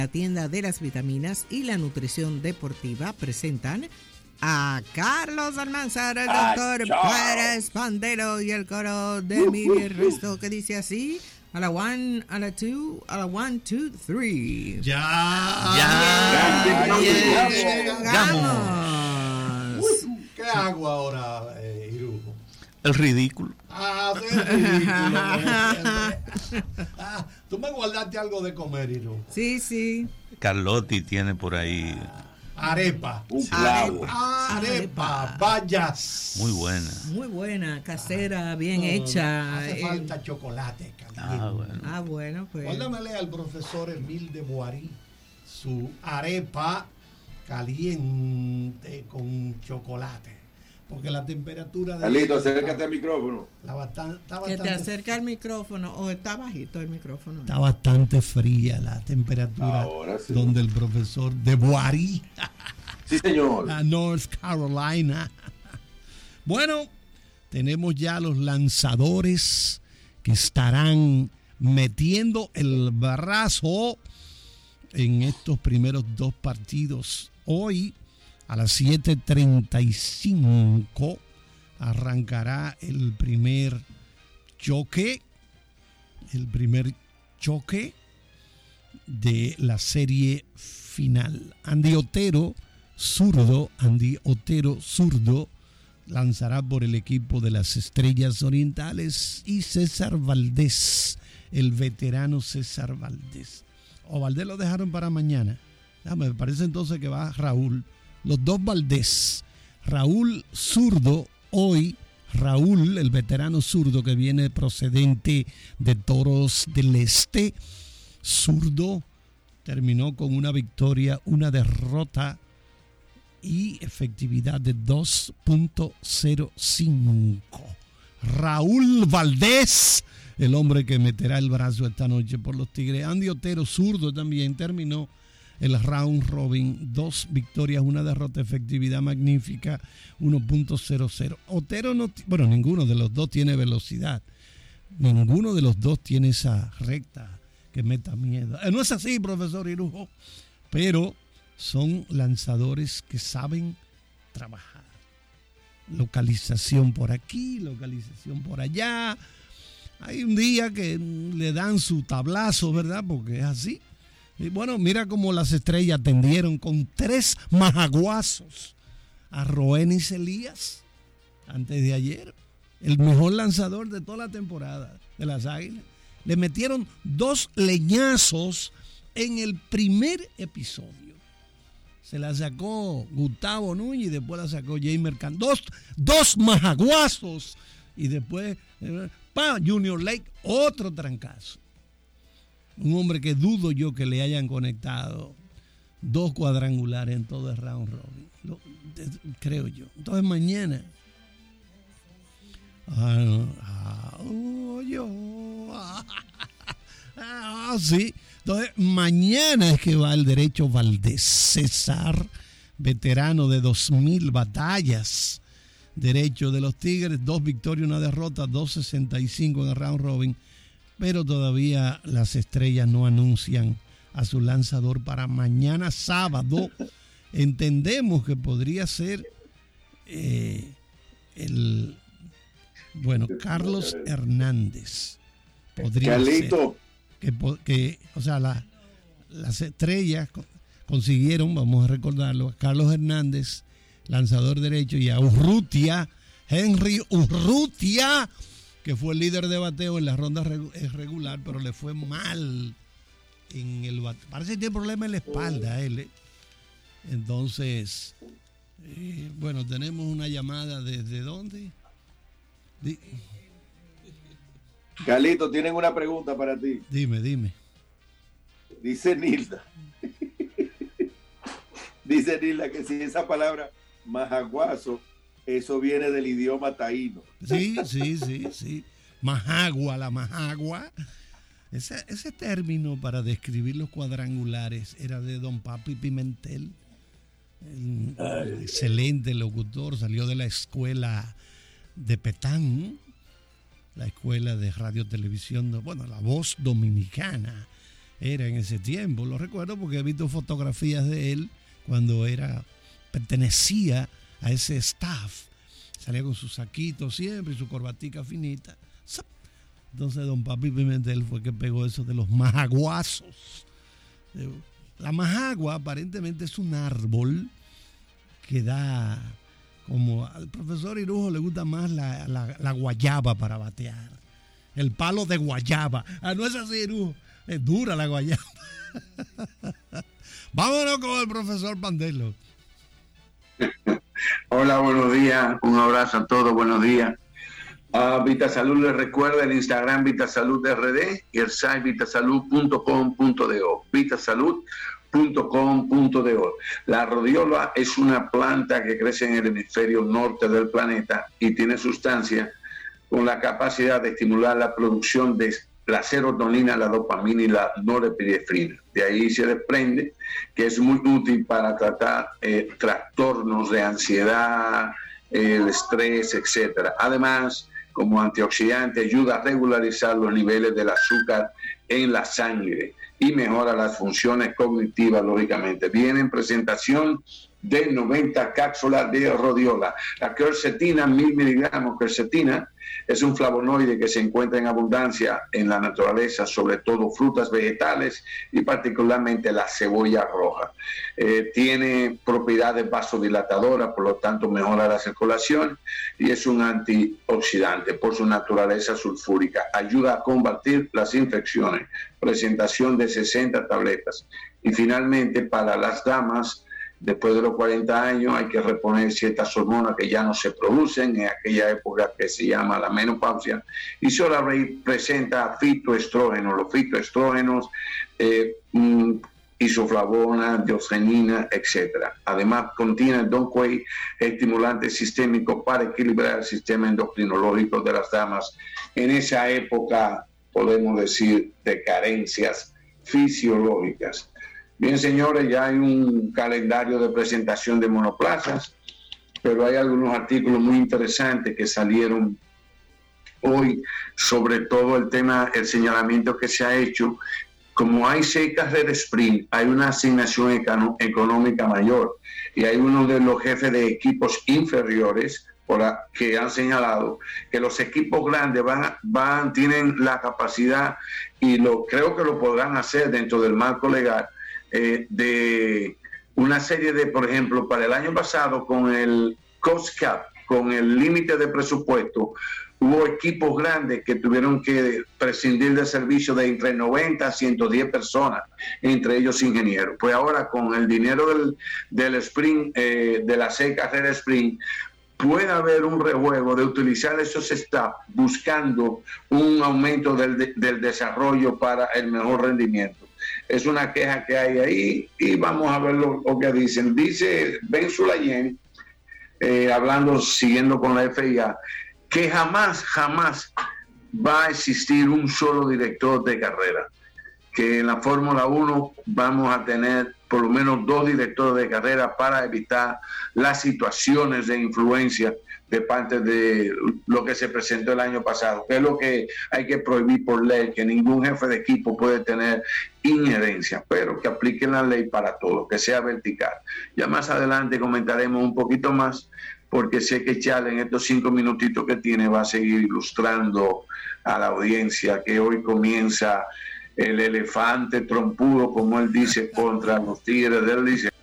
La tienda de las vitaminas y la nutrición deportiva presentan a Carlos Almanzar, el doctor Pérez Pandelo y el coro de Mimi Resto que dice así: a la one, a la two, a la one, two, three. ¡Llegamos! ¿Qué hago ahora, Irujo? El ridículo. Tú me guardaste algo de comer, Irujo. Sí. Carlotti tiene por ahí arepa. Arepa, vayas. Muy buena. Muy buena, casera, bien hecha. Hace falta chocolate caliente. Bueno, pues. Guárdamele al profesor Emile de Boiry su arepa caliente con chocolate. Porque la temperatura de... Carlito, acércate al micrófono. Que te acerca al micrófono, o está bajito el micrófono. Está bastante fría la temperatura sí. Donde el profesor de Boiry. Sí, señor. A North Carolina. Bueno, tenemos ya los lanzadores que estarán metiendo el brazo en estos primeros dos partidos. Hoy, a las 7:35 arrancará el primer choque de la serie final. Andy Otero, zurdo, lanzará por el equipo de las Estrellas Orientales, y César Valdés, el veterano César Valdés. Valdés lo dejaron para mañana. Me parece entonces que va Raúl. Los dos Valdés, Raúl zurdo hoy, Raúl, el veterano zurdo que viene procedente de Toros del Este, zurdo, terminó con una victoria, una derrota y efectividad de 2.05. Raúl Valdés, el hombre que meterá el brazo esta noche por los Tigres. Andy Otero, zurdo, también terminó el round robin, 2 victorias, una derrota, efectividad magnífica, 1.00. Otero ninguno de los dos tiene velocidad. Ninguno de los dos tiene esa recta que meta miedo. No es así, profesor Irujo, pero son lanzadores que saben trabajar. Localización por aquí, localización por allá. Hay un día que le dan su tablazo, ¿verdad? Porque es así. Y bueno, mira cómo las Estrellas atendieron con 3 majaguazos a Roenis Elías antes de ayer. El mejor lanzador de toda la temporada de las Águilas. Le metieron 2 leñazos en el primer episodio. Se la sacó Gustavo Núñez y después la sacó Jamer Can. Dos majaguazos. Y después, Junior Lake, otro trancazo. Un hombre que dudo yo que le hayan conectado 2 cuadrangulares en todo el round robin. Creo yo. Entonces mañana. Sí. Entonces mañana es que va el derecho Valdés. César, veterano de 2000 batallas. Derecho de los Tigres, 2 victorias, 1 derrota, 2.65 en el round robin. Pero todavía las Estrellas no anuncian a su lanzador para mañana sábado. Entendemos que podría ser Carlos Hernández. Podría Carlito. Ser las Estrellas consiguieron, vamos a recordarlo, a Carlos Hernández, lanzador derecho, y a Henry Urrutia, que fue el líder de bateo en la ronda regular, pero le fue mal en el bateo. Parece que tiene problema en la espalda él. Entonces, tenemos una llamada desde dónde. Carlito, tienen una pregunta para ti. Dime. Dice Nilda que si esa palabra majaguazo, eso viene del idioma taíno. Sí. Majagua, la majagua. Ese término para describir los cuadrangulares era de don Papi Pimentel. Excelente locutor, salió de la escuela de Petán, la escuela de radio televisión, La Voz Dominicana. era en ese tiempo. Lo recuerdo porque he visto fotografías de él cuando pertenecía a ese staff. Salía con su saquito siempre y su corbatica finita. Entonces don Papi Pimentel fue que pegó eso de los majaguazos. La majagua aparentemente es un árbol que da, como al profesor Irujo le gusta más la guayaba para batear. El palo de guayaba. No es así, Irujo. Es dura la guayaba. Vámonos con el profesor Pandelo. Hola, buenos días. Un abrazo a todos. Buenos días. Vitasalud les recuerda el Instagram Vitasalud RD y el site vitasalud.com.do. Vitasalud.com.do. La rodiola es una planta que crece en el hemisferio norte del planeta y tiene sustancias con la capacidad de estimular la producción de la serotonina, la dopamina y la norepinefrina. De ahí se desprende que es muy útil para tratar trastornos de ansiedad, el estrés, etcétera. Además, como antioxidante, ayuda a regularizar los niveles del azúcar en la sangre y mejora las funciones cognitivas, lógicamente. Viene en presentación de 90 cápsulas de rodiola. La quercetina, 1000 miligramos. Quercetina es un flavonoide que se encuentra en abundancia en la naturaleza, sobre todo frutas vegetales y particularmente la cebolla roja. Tiene propiedades vasodilatadoras, por lo tanto mejora la circulación y es un antioxidante por su naturaleza sulfúrica. Ayuda a combatir las infecciones. Presentación de 60 tabletas. Y finalmente, para las damas, después de los 40 años hay que reponer ciertas hormonas que ya no se producen en aquella época que se llama la menopausia, y Solarate presenta fitoestrógenos. Los fitoestrógenos, isoflavona, dioxanina, etc. Además contiene Donquay, estimulante sistémico para equilibrar el sistema endocrinológico de las damas en esa época, podemos decir, de carencias fisiológicas. Bien, señores, ya hay un calendario de presentación de monoplazas, pero hay algunos artículos muy interesantes que salieron hoy, sobre todo el señalamiento que se ha hecho. Como hay 6 carreras sprint, hay una asignación económica mayor, y hay uno de los jefes de equipos inferiores que han señalado que los equipos grandes tienen la capacidad, y creo que lo podrán hacer dentro del marco legal, de una serie de, por ejemplo, para el año pasado con el cost cap, con el límite de presupuesto, hubo equipos grandes que tuvieron que prescindir del servicio de entre 90 a 110 personas, entre ellos ingenieros. Pues ahora con el dinero del sprint, de la 6 carreras sprint, puede haber un rejuego de utilizar esos staff buscando un aumento del desarrollo para el mejor rendimiento. Es una queja que hay ahí y vamos a ver lo que dicen. Dice Ben Sulayem, siguiendo con la FIA, que jamás va a existir un solo director de carrera, que en la Fórmula 1 vamos a tener por lo menos 2 directores de carrera para evitar las situaciones de influencia de parte de lo que se presentó el año pasado, que es lo que hay que prohibir por ley, que ningún jefe de equipo puede tener injerencia, pero que apliquen la ley para todo, que sea vertical. Ya más adelante comentaremos un poquito más, porque sé que Charles en estos 5 minutitos que tiene va a seguir ilustrando a la audiencia que hoy comienza el elefante trompudo, como él dice, contra los Tigres del Liceo.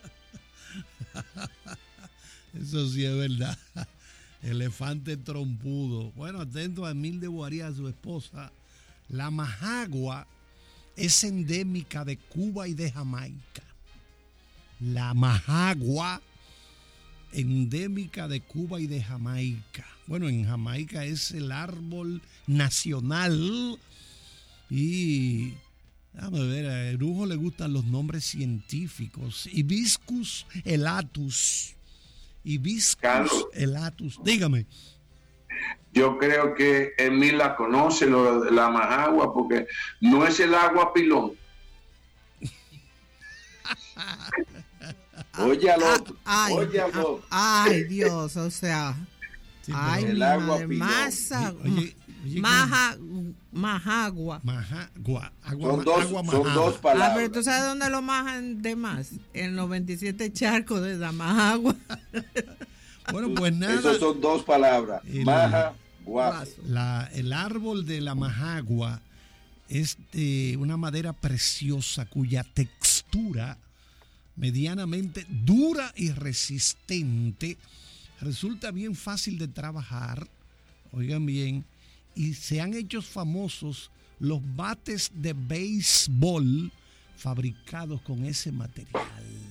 Eso sí es verdad. Elefante trompudo. Bueno, atento a Emil de Boaría, a su esposa. La majagua es endémica de Cuba y de Jamaica. La majagua endémica de Cuba y de Jamaica. Bueno, en Jamaica es el árbol nacional. Y déjame ver, a Erujo le gustan los nombres científicos. Hibiscus elatus. Hibiscus elatus. Dígame. Yo creo que Emil la conoce, la majagua, porque no es el agua pilón. Óyalo. Ay, Dios, o sea. Sí, Ay, el mi agua madre, pilón. Majagua. Majagua. Son dos Ah, palabras. pero tú sabes dónde lo majan de más. En los 27 charcos de Damajagua. Bueno, pues nada. Esos son dos palabras. Maja, guaso. El árbol de la majagua es de una madera preciosa cuya textura medianamente dura y resistente resulta bien fácil de trabajar, oigan bien, y se han hecho famosos los bates de béisbol fabricados con ese material.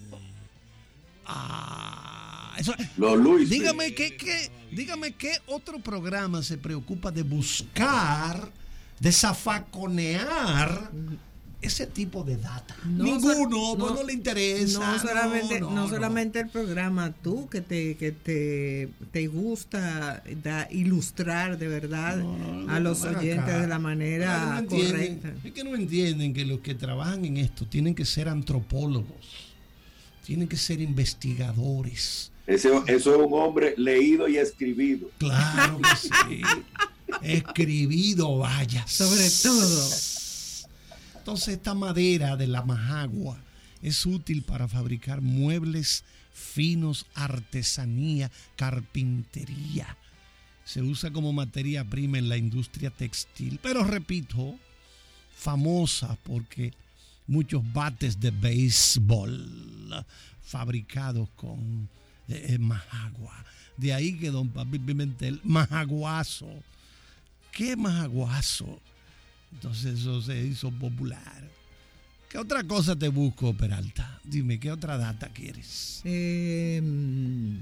Dígame qué otro programa se preocupa de buscar, de zafaconear ese tipo de data. Ninguno, no le interesa. No solamente el programa, tú que te gusta ilustrar de verdad a los oyentes de la manera correcta. Es que no entienden que los que trabajan en esto tienen que ser antropólogos, tienen que ser investigadores. Eso es un hombre leído y escribido. Claro que sí. Escribido, vaya. Sobre todo. Entonces esta madera de la majagua es útil para fabricar muebles finos, artesanía, carpintería. Se usa como materia prima en la industria textil, pero repito, famosa porque muchos bates de béisbol fabricados con majagua. De ahí que don Papi Pimentel, majaguazo. ¿Qué majaguazo? Entonces eso se hizo popular. ¿Qué otra cosa te busco, Peralta? Dime, ¿qué otra data quieres? Epiplón.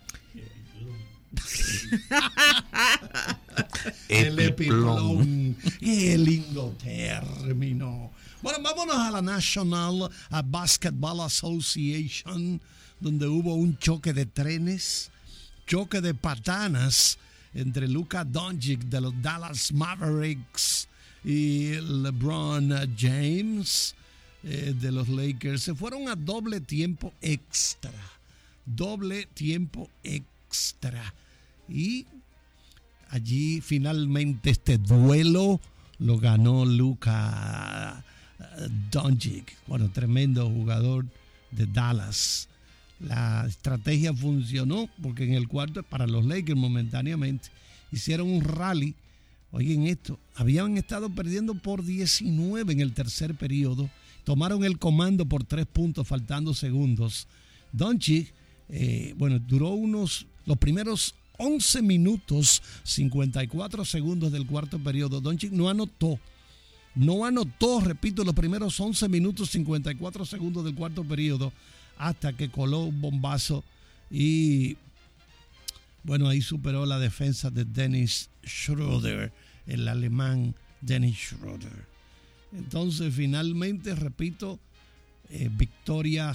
El epiplón. Qué lindo término. Bueno, vámonos a la National Basketball Association, donde hubo un choque de trenes, choque de patanas entre Luka Doncic de los Dallas Mavericks y LeBron James de los Lakers. Se fueron a doble tiempo extra. Y allí finalmente este duelo lo ganó Luka Doncic. Bueno, tremendo jugador de Dallas. La estrategia funcionó porque en el cuarto, para los Lakers momentáneamente, hicieron un rally. Oigan esto, habían estado perdiendo por 19 en el tercer periodo. Tomaron el comando por 3 puntos, faltando segundos. Doncic, duró los primeros 11 minutos, 54 segundos del cuarto periodo. Doncic no anotó, repito, los primeros 11 minutos, 54 segundos del cuarto periodo, hasta que coló un bombazo y, bueno, ahí superó la defensa de Dennis Schroeder, el alemán Dennis Schroeder. Entonces, finalmente, repito, victoria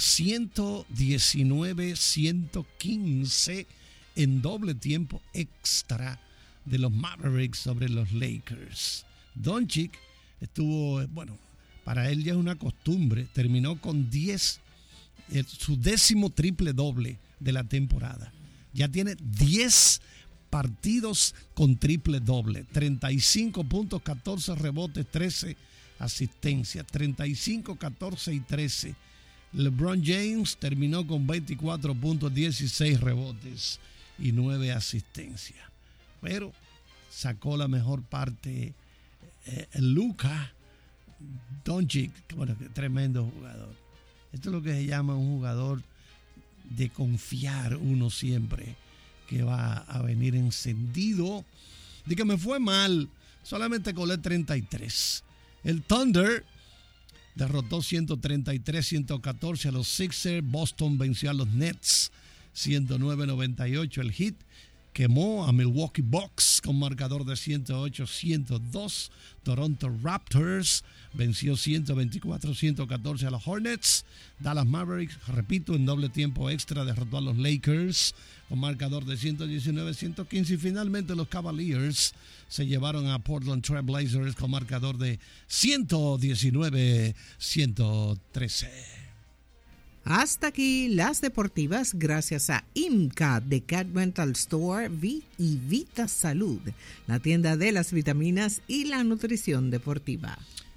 119-115 en doble tiempo extra de los Mavericks sobre los Lakers. Doncic estuvo, para él ya es una costumbre, terminó con 10, su 10º triple doble de la temporada. Ya tiene 10 partidos con triple doble, 35 puntos, 14 rebotes, 13 asistencias, 35, 14 y 13. LeBron James terminó con 24 puntos, 16 rebotes y 9 asistencias. Pero sacó la mejor parte Luka Doncic, tremendo jugador. Esto es lo que se llama un jugador de confiar uno siempre, que va a venir encendido. De que me fue mal, solamente colé 33. El Thunder derrotó 133-114 a los Sixers. Boston venció a los Nets 109-98. El Heat quemó a Milwaukee Bucks con marcador de 108-102. Toronto Raptors venció 124-114 a los Hornets. Dallas Mavericks, repito, en doble tiempo extra derrotó a los Lakers con marcador de 119-115. Y finalmente los Cavaliers se llevaron a Portland Trail Blazers con marcador de 119-113. Hasta aquí las deportivas, gracias a IMCA de Cat Rental Store y Vita Salud, la tienda de las vitaminas y la nutrición deportiva.